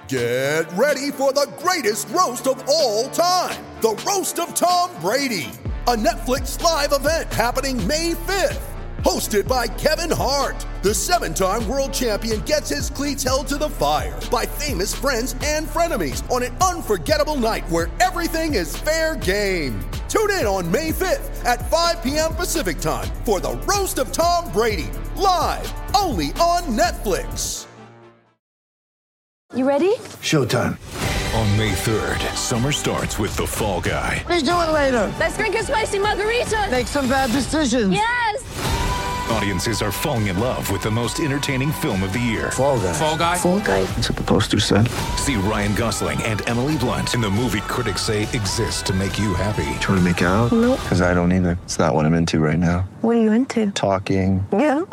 Get ready for the greatest roast of all time, the Roast of Tom Brady, a Netflix live event happening May 5th. Hosted by Kevin Hart, the 7-time world champion gets his cleats held to the fire by famous friends and frenemies on an unforgettable night where everything is fair game. Tune in on May 5th at 5 p.m. Pacific time for the Roast of Tom Brady, live only on Netflix. You ready? Showtime. On May 3rd, summer starts with The Fall Guy. Let's do it later. Let's drink a spicy margarita. Make some bad decisions. Yes! Audiences are falling in love with the most entertaining film of the year. Fall Guy. Fall Guy? Fall guy. That's what the poster said. See Ryan Gosling and Emily Blunt in the movie critics say exists to make you happy. Trying to make it out? Nope. Because I don't either. It's not what I'm into right now. What are you into? Talking. Yeah.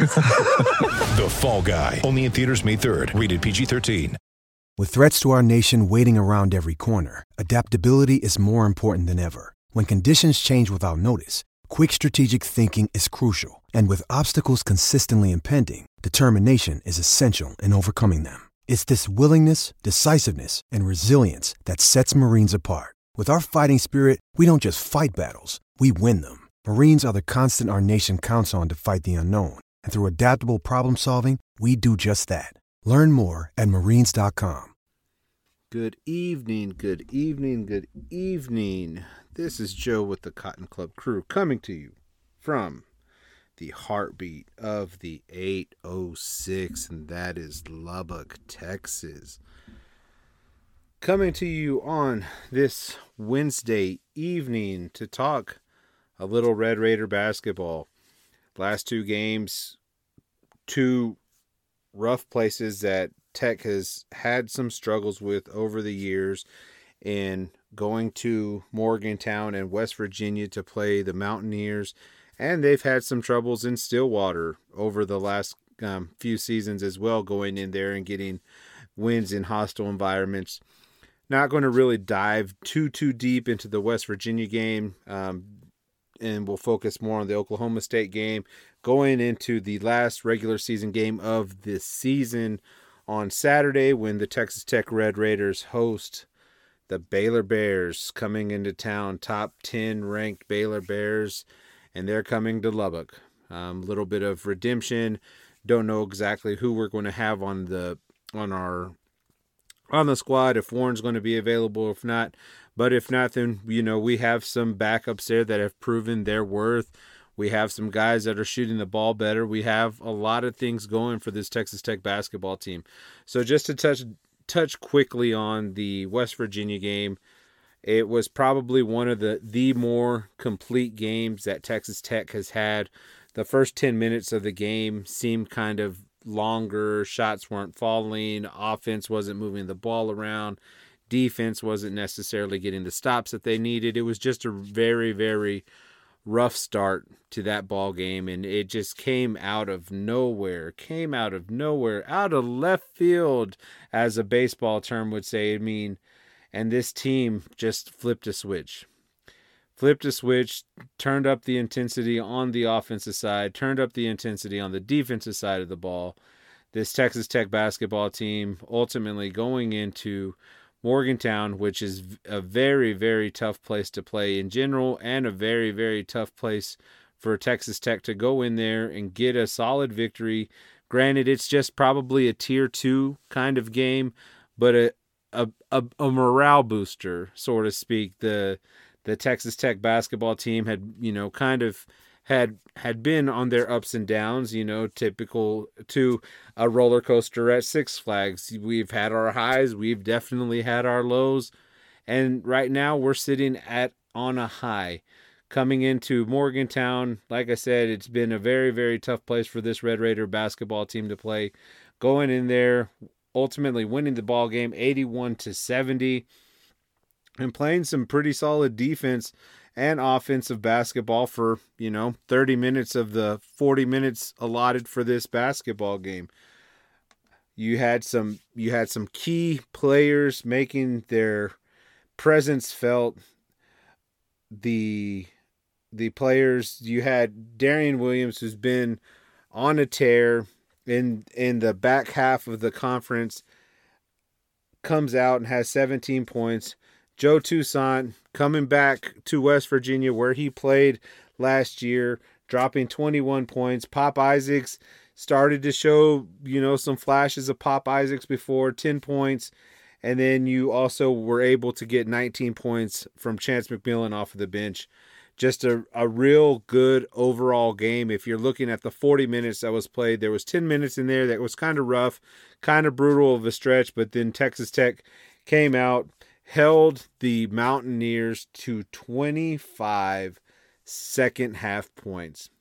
The Fall Guy. Only in theaters May 3rd. Rated PG-13. With threats to our nation waiting around every corner, adaptability is more important than ever. When conditions change without notice, quick strategic thinking is crucial. And with obstacles consistently impending, determination is essential in overcoming them. It's this willingness, decisiveness, and resilience that sets Marines apart. With our fighting spirit, we don't just fight battles, we win them. Marines are the constant our nation counts on to fight the unknown. And through adaptable problem solving, we do just that. Learn more at marines.com. Good evening, good evening, good evening. This is Joe with the Cotton Club crew coming to you from the heartbeat of the 806, and that is Lubbock, Texas. Coming to you on this Wednesday evening to talk a little Red Raider basketball. Last two games, two rough places that Tech has had some struggles with over the years in going to Morgantown and West Virginia to play the Mountaineers, and they've had some troubles in Stillwater over the last few seasons as well, going in there and getting wins in hostile environments. Not going to really dive too deep into the West Virginia game, and we'll focus more on the Oklahoma State game, going into the last regular season game of this season on Saturday when the Texas Tech Red Raiders host the Baylor Bears, coming into town, top 10 ranked Baylor Bears, and they're coming to Lubbock. Little bit of redemption. Don't know exactly who we're going to have on the squad, if Warren's going to be available, if not. But if not, then, we have some backups there that have proven their worth. We have some guys that are shooting the ball better. We have a lot of things going for this Texas Tech basketball team. So just to touch quickly on the West Virginia game, it was probably one of the more complete games that Texas Tech has had. The first 10 minutes of the game seemed kind of longer. Shots weren't falling. Offense wasn't moving the ball around. Defense wasn't necessarily getting the stops that they needed. It was just a very, very rough start to that ball game, and it just came out of nowhere, out of left field, as a baseball term would say. And this team just flipped a switch, turned up the intensity on the offensive side, turned up the intensity on the defensive side of the ball. This Texas Tech basketball team ultimately going into Morgantown, which is a very, very tough place to play in general, and a very, very tough place for Texas Tech to go in there and get a solid victory. Granted, it's just probably a tier 2 kind of game, but a morale booster, so to speak. The Texas Tech basketball team had been on their ups and downs, typical to a roller coaster at Six Flags. We've had our highs, we've definitely had our lows, and right now we're sitting on a high. Coming into Morgantown, like I said, it's been a very, very tough place for this Red Raider basketball team to play. Going in there, ultimately winning the ball game 81-70, and playing some pretty solid defense and offensive basketball for, 30 minutes of the 40 minutes allotted for this basketball game. You had some key players making their presence felt. The players, you had Darian Williams, who's been on a tear in the back half of the conference. comes out and has 17 points. Joe Toussaint coming back to West Virginia where he played last year, dropping 21 points. Pop Isaacs started to show, some flashes of Pop Isaacs before, 10 points. And then you also were able to get 19 points from Chance McMillan off of the bench. Just a real good overall game. If you're looking at the 40 minutes that was played, there was 10 minutes in there that was kind of rough, kind of brutal of a stretch, but then Texas Tech came out, held the Mountaineers to 25 second half points.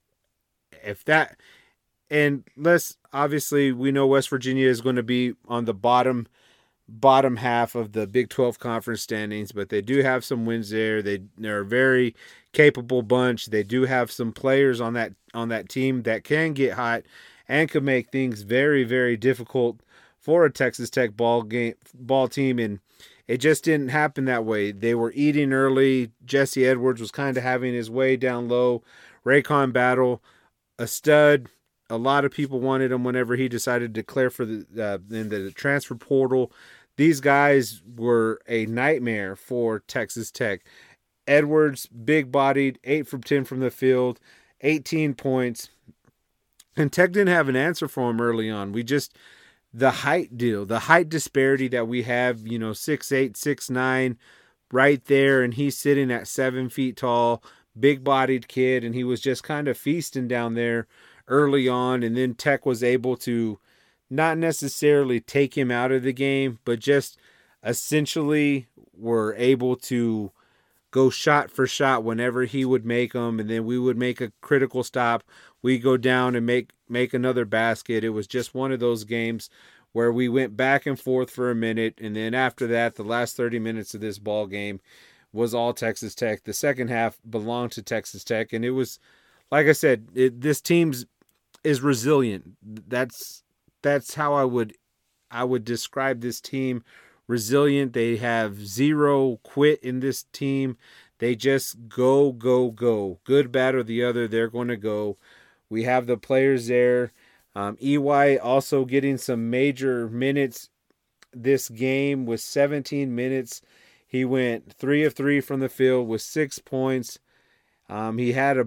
Obviously we know West Virginia is going to be on the bottom half of the Big 12 conference standings, but they do have some wins there. They're a very capable bunch. They do have some players on that team that can get hot and can make things very, very difficult for a Texas Tech ball team, and it just didn't happen that way. They were eating early. Jesse Edwards was kind of having his way down low. Raycon Battle, a stud. A lot of people wanted him whenever he decided to declare for in the transfer portal. These guys were a nightmare for Texas Tech. Edwards, big-bodied, 8 from 10 from the field, 18 points. And Tech didn't have an answer for him early on. The height deal, the height disparity that we have, 6'8", 6'9", right there, and he's sitting at 7 feet tall, big-bodied kid, and he was just kind of feasting down there early on, and then Tech was able to not necessarily take him out of the game, but just essentially were able to go shot for shot whenever he would make them, and then we would make a critical stop. We go down and make another basket. It was just one of those games where we went back and forth for a minute, and then after that, the last 30 minutes of this ball game was all Texas Tech. The second half belonged to Texas Tech, and it was, like I said, this team's is resilient. That's how I would describe this team. Resilient. They have zero quit in this team. They just go. Good, bad, or the other, they're going to go. We have the players there. EY also getting some major minutes this game with 17 minutes. He went 3 of 3 from the field with 6 points. He had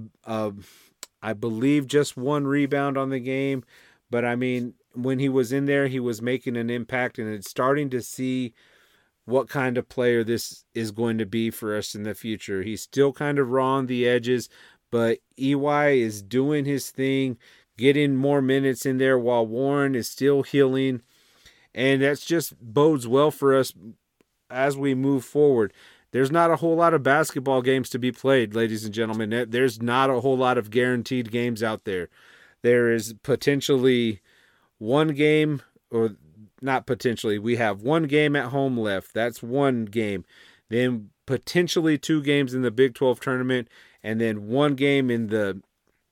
I believe just 1 rebound on the game, but I mean, when he was in there, he was making an impact, and it's starting to see what kind of player this is going to be for us in the future. He's still kind of raw on the edges, but EY is doing his thing, getting more minutes in there while Warren is still healing, and that's just bodes well for us as we move forward. There's not a whole lot of basketball games to be played, ladies and gentlemen. There's not a whole lot of guaranteed games out there. There is potentially one game, or not potentially, we have one game at home left. That's one game. Then potentially 2 games in the Big 12 tournament, and then 1 game in the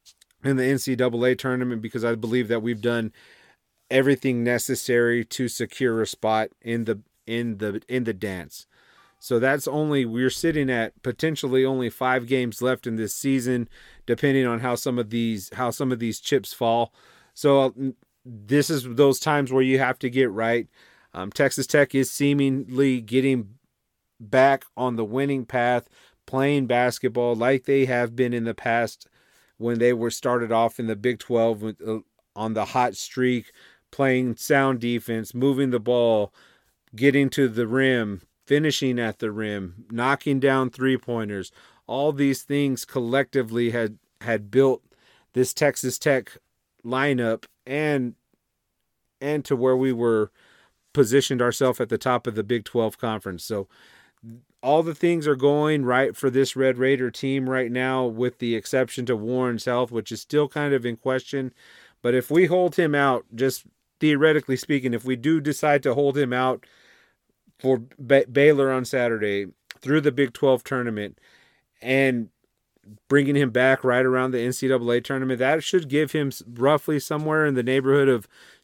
NCAA tournament, because I believe that we've done everything necessary to secure a spot in the dance. So we're sitting at potentially only 5 games left in this season, depending on how some of these chips fall. So this is those times where you have to get right. Texas Tech is seemingly getting back on the winning path, playing basketball like they have been in the past when they were started off in the Big 12 on the hot streak, playing sound defense, moving the ball, getting to the rim, finishing at the rim, knocking down 3-pointers. All these things collectively had built this Texas Tech lineup and to where we were positioned ourselves at the top of the Big 12 conference. So all the things are going right for this Red Raider team right now, with the exception to Warren's health, which is still kind of in question. But if we hold him out, just theoretically speaking, if we do decide to hold him out for Baylor on Saturday through the Big 12 tournament and bringing him back right around the NCAA tournament, that should give him roughly somewhere in the neighborhood of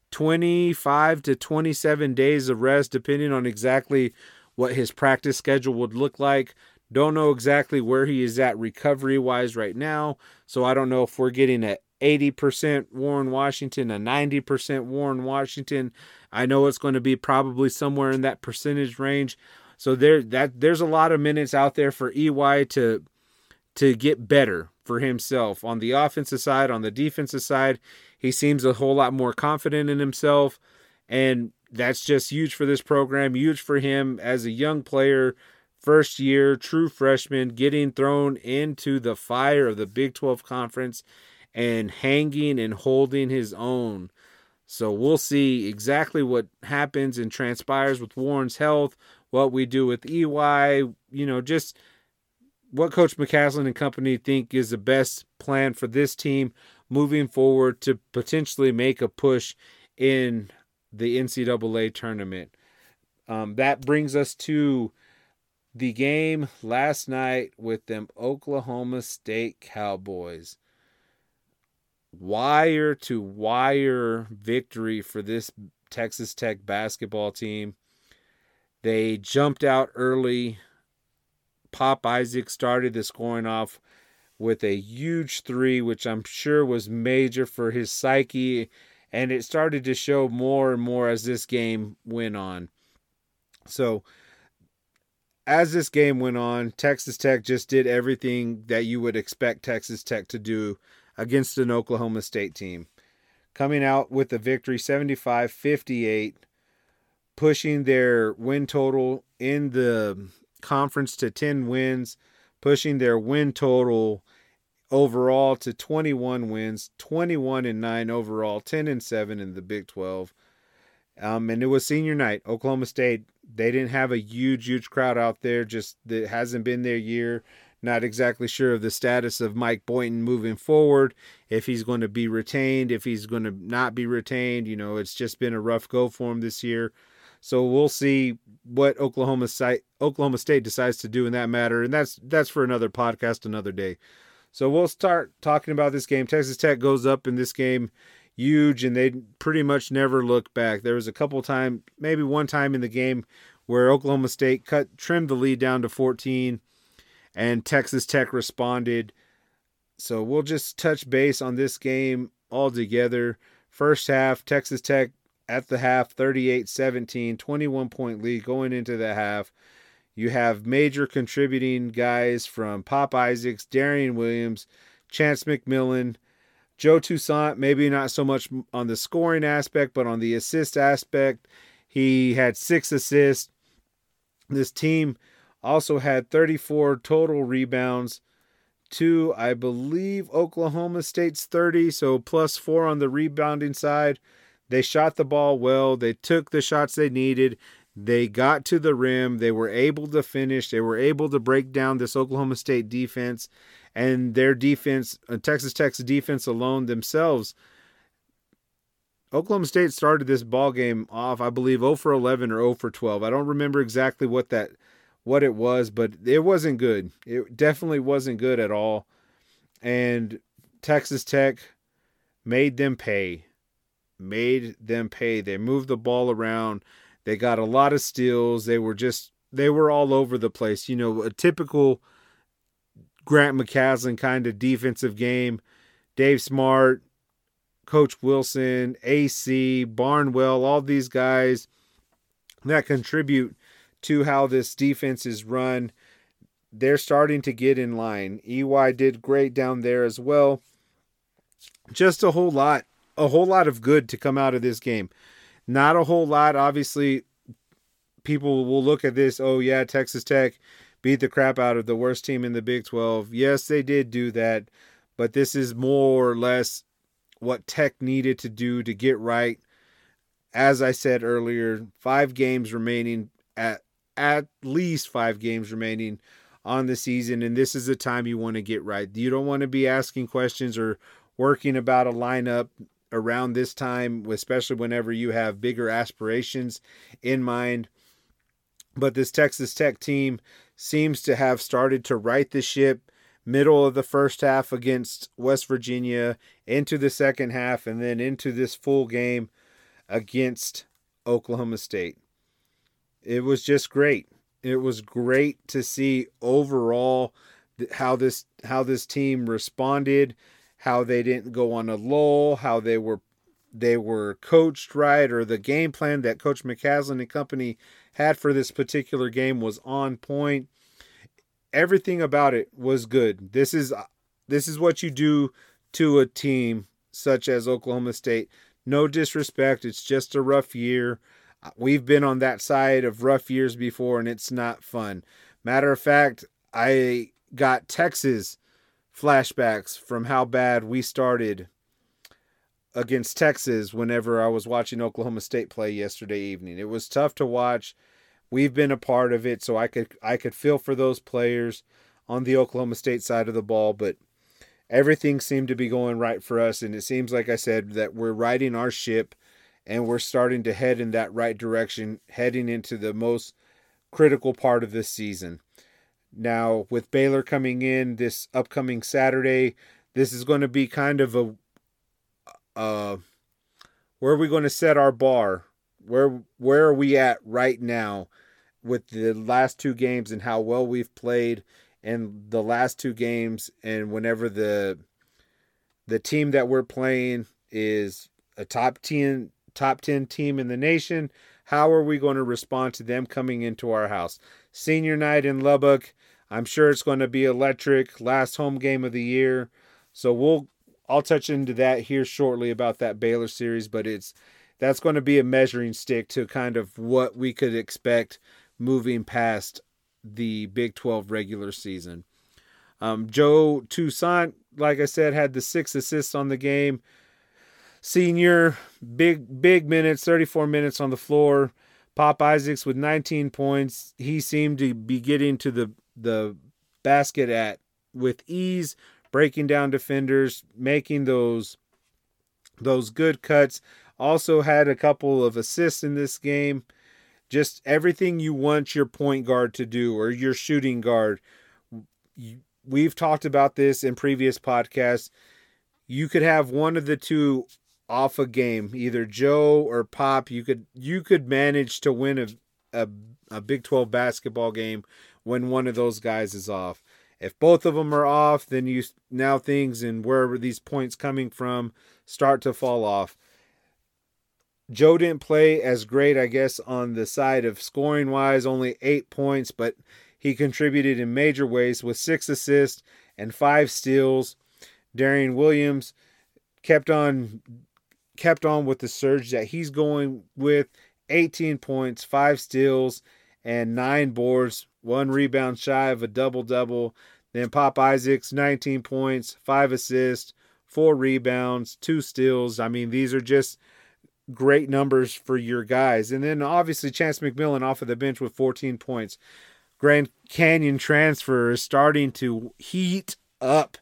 25 to 27 days of rest, depending on exactly what his practice schedule would look like. Don't know exactly where he is at recovery-wise right now, so I don't know if we're getting 80% Warren Washington, a 90% Warren Washington. I know it's going to be probably somewhere in that percentage range. So there's a lot of minutes out there for EY to get better for himself. On the offensive side, on the defensive side, he seems a whole lot more confident in himself. And that's just huge for this program, huge for him as a young player, first year, true freshman, getting thrown into the fire of the Big 12 Conference and hanging and holding his own. So we'll see exactly what happens and transpires with Warren's health, what we do with EY, just what Coach McCasland and company think is the best plan for this team moving forward to potentially make a push in the NCAA tournament. That brings us to the game last night with them Oklahoma State Cowboys. Wire to wire victory for this Texas Tech basketball team. They jumped out early. Pop Isaac started the scoring off with a huge three, which I'm sure was major for his psyche, and it started to show more and more as this game went on. So as this game went on, Texas Tech just did everything that you would expect Texas Tech to do against an Oklahoma State team. Coming out with the victory 75-58, pushing their win total in the conference to 10 wins, pushing their win total overall to 21 wins, 21-9 overall, 10-7 in the Big 12. And it was senior night. Oklahoma State, they didn't have a huge crowd out there. Just it hasn't been their year. Not exactly sure of the status of Mike Boynton moving forward, if he's going to be retained, if he's going to not be retained. It's just been a rough go for him this year. So we'll see what Oklahoma State decides to do in that matter, and that's for another podcast another day. So we'll start talking about this game. Texas Tech goes up in this game huge, and they pretty much never look back. There was a couple times, maybe one time in the game, where Oklahoma State trimmed the lead down to 14, and Texas Tech responded. So we'll just touch base on this game all together. First half, Texas Tech at the half, 38-17, 21-point lead going into the half. You have major contributing guys from Pop Isaacs, Darian Williams, Chance McMillan, Joe Toussaint, maybe not so much on the scoring aspect, but on the assist aspect. He had 6 assists. This team also had 34 total rebounds to, I believe, Oklahoma State's 30, so plus 4 on the rebounding side. They shot the ball well. They took the shots they needed. They got to the rim. They were able to finish. They were able to break down this Oklahoma State defense. And their defense, Texas Tech's defense alone themselves, Oklahoma State started this ball game off, I believe, 0 for 11 or 0 for 12. I don't remember exactly what it was, but it wasn't good. It definitely wasn't good at all. And Texas Tech made them pay. They moved the ball around. They got a lot of steals. They were all over the place. A typical Grant McCasland kind of defensive game. Dave Smart, Coach Wilson, AC, Barnwell, all these guys that contribute to how this defense is run, they're starting to get in line. EY did great down there as well. Just a whole lot of good to come out of this game. Not a whole lot. Obviously, people will look at this, oh yeah, Texas Tech beat the crap out of the worst team in the Big 12. Yes, they did do that, but this is more or less what Tech needed to do to get right. As I said earlier, 5 games remaining, at least 5 games remaining on the season, and this is the time you want to get right. You don't want to be asking questions or working about a lineup around this time, especially whenever you have bigger aspirations in mind. But this Texas Tech team seems to have started to right the ship middle of the first half against West Virginia, into the second half, and then into this full game against Oklahoma State. It was just great. It was great to see overall how this team responded, how they didn't go on a lull, how they were coached right, or the game plan that Coach McCaslin and company had for this particular game was on point. Everything about it was good. This is what you do to a team such as Oklahoma State. No disrespect, it's just a rough year. We've been on that side of rough years before, and it's not fun. Matter of fact, I got Texas flashbacks from how bad we started against Texas whenever I was watching Oklahoma State play yesterday evening. It was tough to watch. We've been a part of it, so I could feel for those players on the Oklahoma State side of the ball, but everything seemed to be going right for us, and it seems, like I said, that we're riding our ship and we're starting to head in that right direction, heading into the most critical part of this season. Now, with Baylor coming in this upcoming Saturday, this is going to be kind of where are we going to set our bar? Where are we at right now with the last two games and how well we've played in the last two games, and whenever the team that we're playing is a top 10 team in the nation, how are we going to respond to them coming into our house? Senior night in Lubbock, I'm sure it's going to be electric. Last home game of the year. So I'll touch into that here shortly about that Baylor series, but that's going to be a measuring stick to kind of what we could expect moving past the Big 12 regular season. Joe Toussaint, like I said, had the 6 assists on the game. Senior, big minutes, 34 minutes on the floor. Pop Isaacs with 19 points. He seemed to be getting to the basket with ease, breaking down defenders, making those good cuts. Also had a couple of assists in this game. Just everything you want your point guard to do, or your shooting guard. We've talked about this in previous podcasts. You could have one of the two off a game, either Joe or Pop. You could manage to win a Big 12 basketball game when one of those guys is off. If both of them are off, then now things and wherever these points coming from start to fall off. Joe didn't play as great, I guess, on the side of scoring-wise, only 8 points, but he contributed in major ways with 6 assists and 5 steals. Darian Williams kept on with the surge that he's going with, 18 points, 5 steals, and 9 boards, 1 rebound shy of a double-double. Then Pop Isaacs, 19 points, 5 assists, 4 rebounds, 2 steals. I mean, these are just great numbers for your guys. And then obviously Chance McMillan off of the bench with 14 points. Grand Canyon transfer is starting to heat up,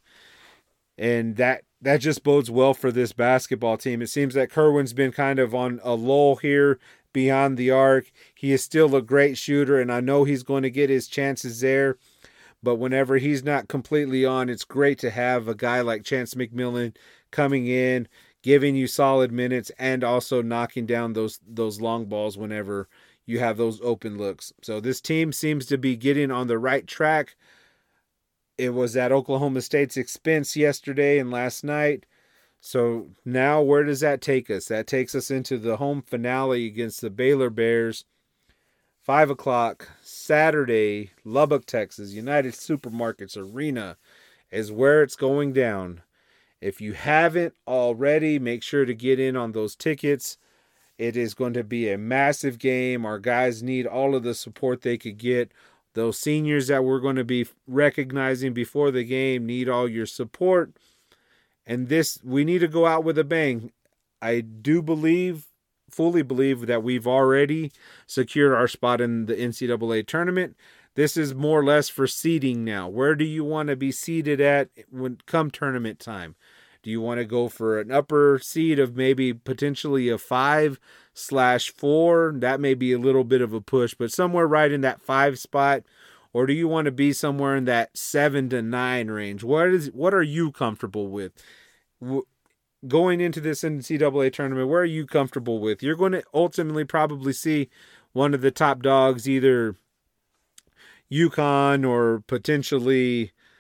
and that just bodes well for this basketball team. It seems that Kerwin's been kind of on a lull here beyond the arc. He is still a great shooter, and I know he's going to get his chances there, but whenever he's not completely on, it's great to have a guy like Chance McMillan coming in, giving you solid minutes, and also knocking down those long balls whenever you have those open looks. So this team seems to be getting on the right track. It was at Oklahoma State's expense yesterday and last night. So now where does that take us? That takes us into the home finale against the Baylor Bears. 5 o'clock, Saturday, Lubbock, Texas. United Supermarkets Arena is where it's going down. If you haven't already, make sure to get in on those tickets. It is going to be a massive game. Our guys need all of the support they could get. Those seniors that we're going to be recognizing before the game need all your support. And we need to go out with a bang. I do fully believe that we've already secured our spot in the NCAA tournament. This is more or less for seeding now. Where do you want to be seeded at when come tournament time? Do you want to go for an upper seed of maybe potentially a 5/4? That may be a little bit of a push, but somewhere right in that 5 spot. Or do you want to be somewhere in that 7 to 9 range? What are you comfortable with? Going into this NCAA tournament, where are you comfortable with? You're going to ultimately probably see one of the top dogs, either UConn or potentially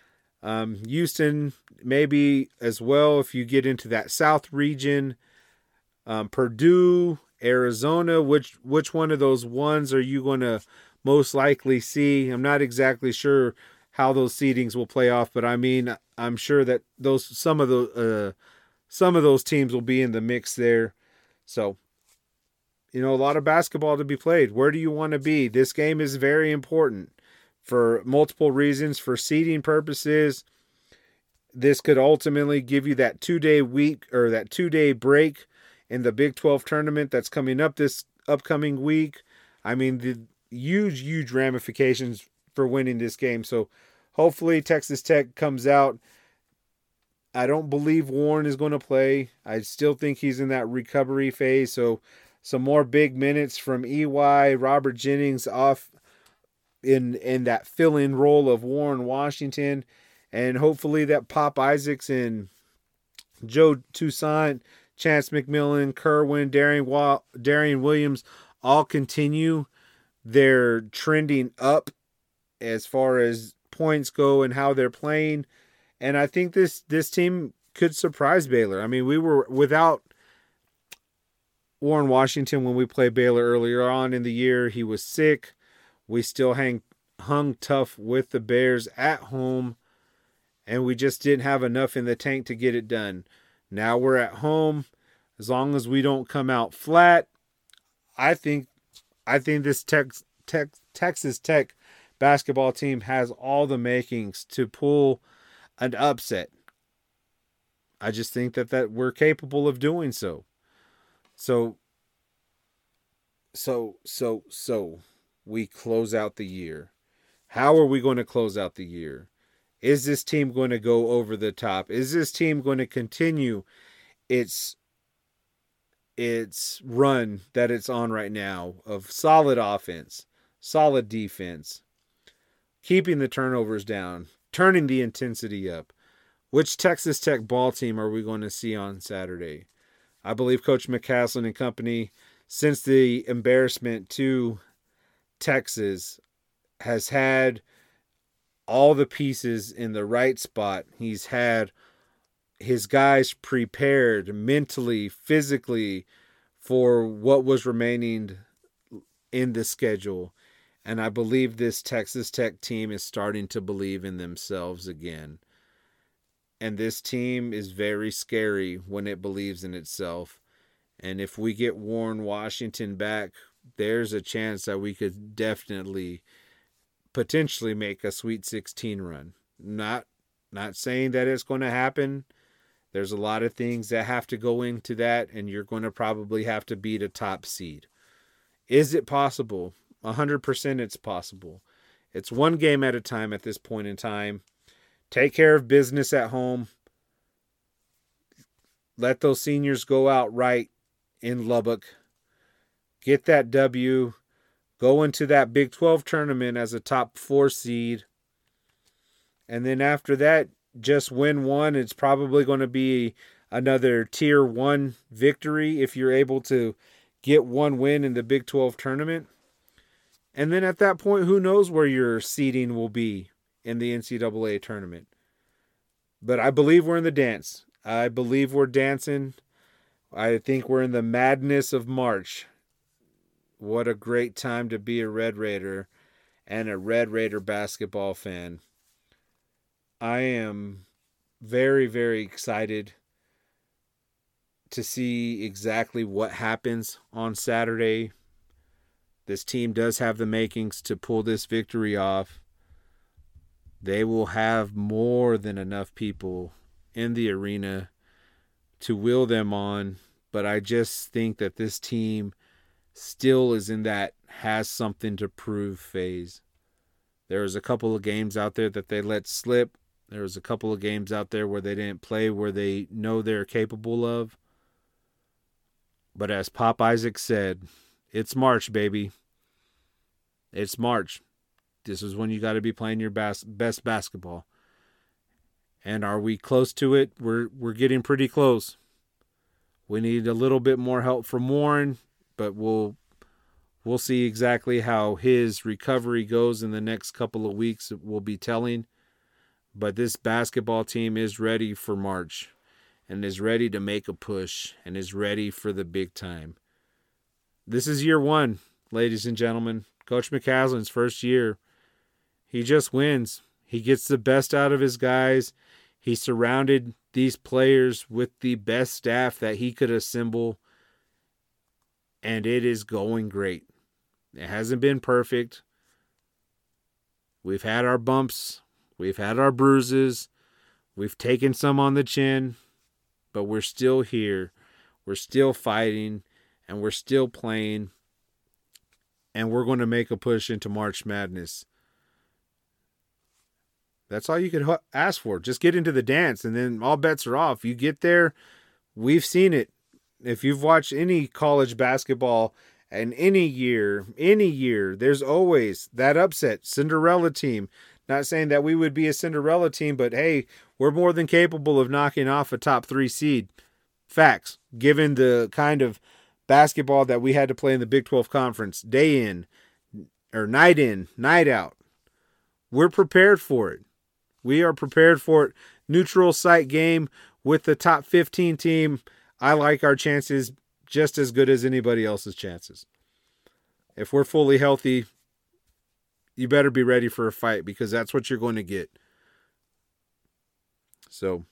Houston, maybe as well if you get into that South region. Purdue, Arizona, which one of those ones are you going to most likely see? I'm not exactly sure how those seedings will play off, but I mean, I'm sure that some of those teams will be in the mix there. So, a lot of basketball to be played. Where do you want to be? This game is very important for multiple reasons. For seeding purposes, this could ultimately give you that 2-day week or that 2-day break in the Big 12 tournament that's coming up this upcoming week. I mean, the huge ramifications for winning this game. So hopefully Texas Tech comes out. I don't believe Warren is going to play. I still think he's in that recovery phase. So some more big minutes from EY, Robert Jennings off in that fill-in role of Warren Washington. And hopefully that Pop Isaacs and Joe Toussaint, Chance McMillan, Kerwin, Darian Williams all continue their trending up as far as points go and how they're playing. And I think this team could surprise Baylor. I mean, we were without Warren Washington when we played Baylor earlier on in the year. He was sick. We still hung tough with the Bears at home, and we just didn't have enough in the tank to get it done. Now we're at home. As long as we don't come out flat, I think this Texas Tech basketball team has all the makings to pull an upset. I just think that we're capable of doing so. So we close out the year. How are we going to close out the year? Is this team going to go over the top? Is this team going to continue its run that it's on right now of solid offense, solid defense, keeping the turnovers down, turning the intensity up? Which Texas Tech ball team are we going to see on Saturday? I believe Coach McCasland and company, since the embarrassment to Texas, has had all the pieces in the right spot. He's had his guys prepared mentally, physically for what was remaining in the schedule. And I believe this Texas Tech team is starting to believe in themselves again. And this team is very scary when it believes in itself. And if we get Warren Washington back, there's a chance that we could definitely potentially make a Sweet 16 run. Not saying that it's going to happen. There's a lot of things that have to go into that, and you're going to probably have to beat a top seed. Is it possible? 100% it's possible. It's one game at a time at this point in time. Take care of business at home. Let those seniors go out right in Lubbock. Get that W. Go into that Big 12 tournament as a top 4 seed. And then after that, just win one. It's probably going to be another Tier 1 victory if you're able to get one win in the Big 12 tournament. And then at that point, who knows where your seeding will be in the NCAA tournament. But I believe we're in the dance. I believe we're dancing. I think we're in the madness of March. What a great time to be a Red Raider and a Red Raider basketball fan. I am very, very excited to see exactly what happens on Saturday. This team does have the makings to pull this victory off. They will have more than enough people in the arena to will them on. But I just think that this team still is in that has something to prove phase. There was a couple of games out there that they let slip. There was a couple of games out there where they didn't play where they know they're capable of. But as Pop Isaac said, it's March, baby. It's March. This is when you got to be playing your best basketball. And are we close to it? We're getting pretty close. We need a little bit more help from Warren, but we'll see exactly how his recovery goes in the next couple of weeks. It will be telling. But this basketball team is ready for March and is ready to make a push and is ready for the big time. This is year one, ladies and gentlemen. Coach McCasland's first year. He just wins. He gets the best out of his guys. He surrounded these players with the best staff that he could assemble. And it is going great. It hasn't been perfect. We've had our bumps. We've had our bruises. We've taken some on the chin. But we're still here. We're still fighting. And we're still playing. And we're going to make a push into March Madness. That's all you could ask for. Just get into the dance, and then all bets are off. You get there. We've seen it. If you've watched any college basketball and any year, there's always that upset Cinderella team. Not saying that we would be a Cinderella team, but hey, we're more than capable of knocking off a top 3 seed. Facts. Given the kind of basketball that we had to play in the Big 12 Conference, day in, night out. We're prepared for it. We are prepared for it. Neutral site game with the top 15 team. I like our chances just as good as anybody else's chances. If we're fully healthy, you better be ready for a fight, because that's what you're going to get. So,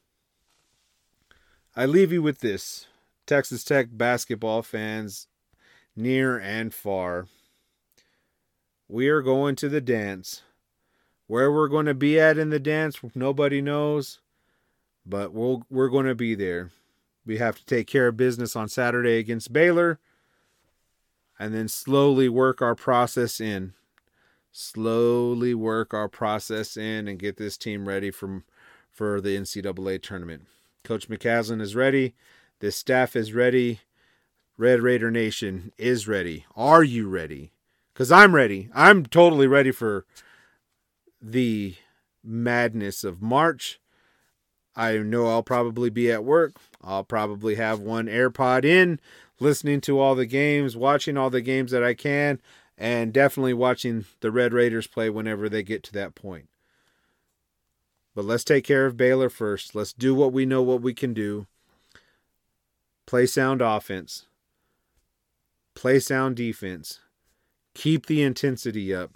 I leave you with this. Texas Tech basketball fans, near and far. We are going to the dance. Where we're going to be at in the dance, nobody knows. But we're going to be there. We have to take care of business on Saturday against Baylor. And then slowly work our process in. Slowly work our process in and get this team ready for the NCAA tournament. Coach McCasland is ready. This staff is ready. Red Raider Nation is ready. Are you ready? Because I'm ready. I'm totally ready for the madness of March. I know I'll probably be at work. I'll probably have one AirPod in, listening to all the games, watching all the games that I can, and definitely watching the Red Raiders play whenever they get to that point. But let's take care of Baylor first. Let's do what we know what we can do. Play sound offense. Play sound defense. Keep the intensity up.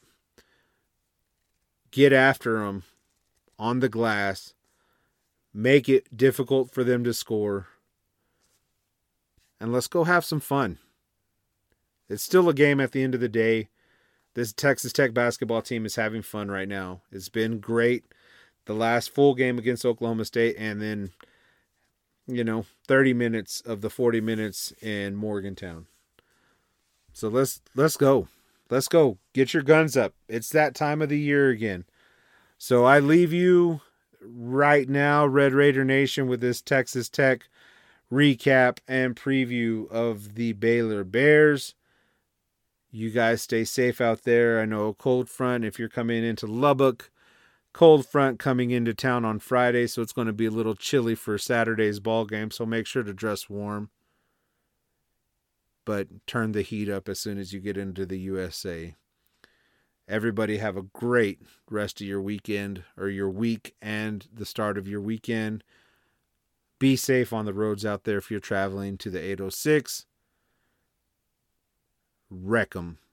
Get after them on the glass. Make it difficult for them to score. And let's go have some fun. It's still a game at the end of the day. This Texas Tech basketball team is having fun right now. It's been great. The last full game against Oklahoma State, and then, 30 minutes of the 40 minutes in Morgantown. So let's go. Let's go. Get your guns up. It's that time of the year again. So I leave you right now, Red Raider Nation, with this Texas Tech recap and preview of the Baylor Bears. You guys stay safe out there. I know a cold front, if you're coming into Lubbock, cold front coming into town on Friday, so it's going to be a little chilly for Saturday's ball game, so make sure to dress warm. But turn the heat up as soon as you get into the USA. Everybody have a great rest of your weekend, or your week and the start of your weekend. Be safe on the roads out there if you're traveling to the 806. Wreck 'em.